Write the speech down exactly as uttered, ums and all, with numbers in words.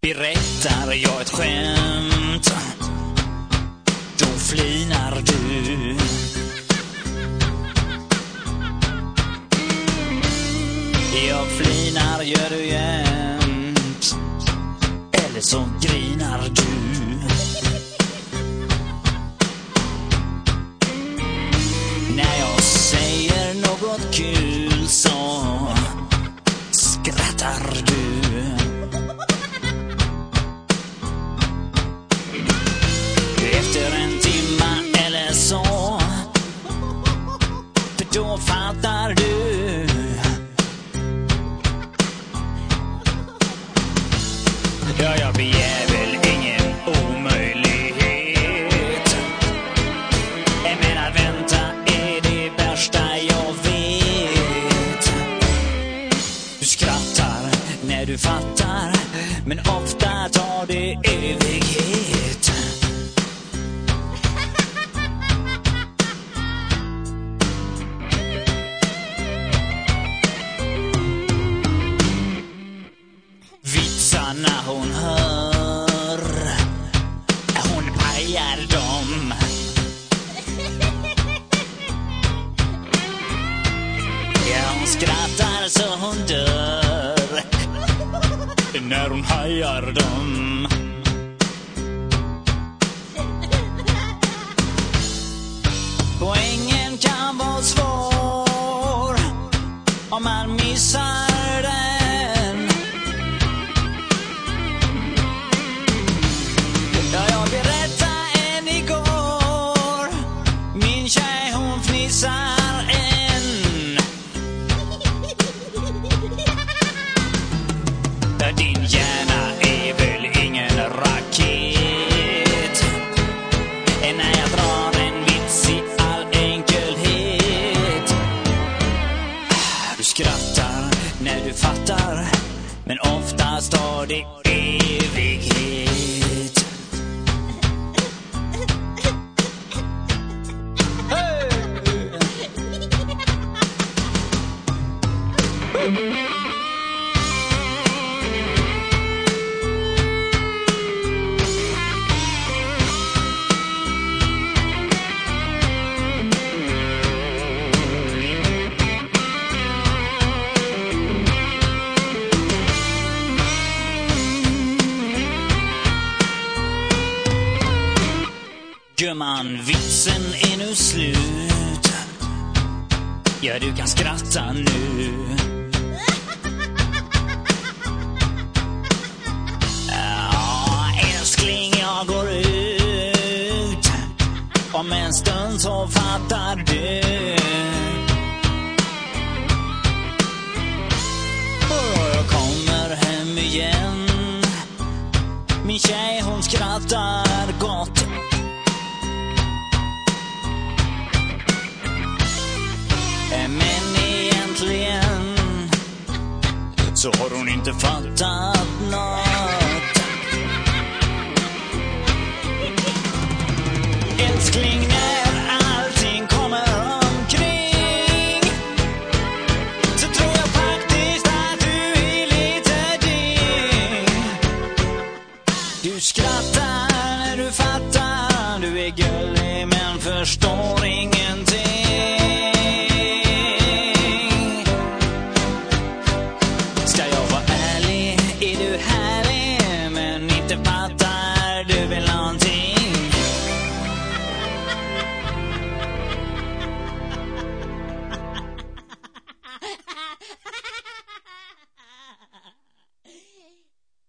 Berättar jag ett skämt, då flinar du. Jag flinar gör du jämt, eller så grinar du. När jag säger något kul så skrattar du. Efter en timma eller så, för då fattar du. Ja, jag begär väl ingen omöjlighet. Jag menar, vänta är det värsta jag vet. Du skrattar när du fattar, men ofta tar det evighet. Vitsarna hon hör, hon pajar dem. Ja, hon skrattar så hon dör när hon hajar dem. Poängen kan vara svår om man missar den. Ja, jag berättade en igår, min tjej hon fnissar än. Din hjärna är väl ingen raket. När jag drar en vits i all enkelhet. Du skrattar när du fattar, men oftast tar det evighet. Hey! Gumman, vitsen är nu slut. Ja, du kan skratta nu. Ja, älskling, jag går ut. Om en stund så fattar du. Och jag kommer hem igen. Min tjej, hon skrattar gott. Men egentligen så har hon inte fattat något. Älskling, när allting kommer omkring så tror jag faktiskt att du är lite ding. Du skrattar när du fattar, du är gullig men förstår inget.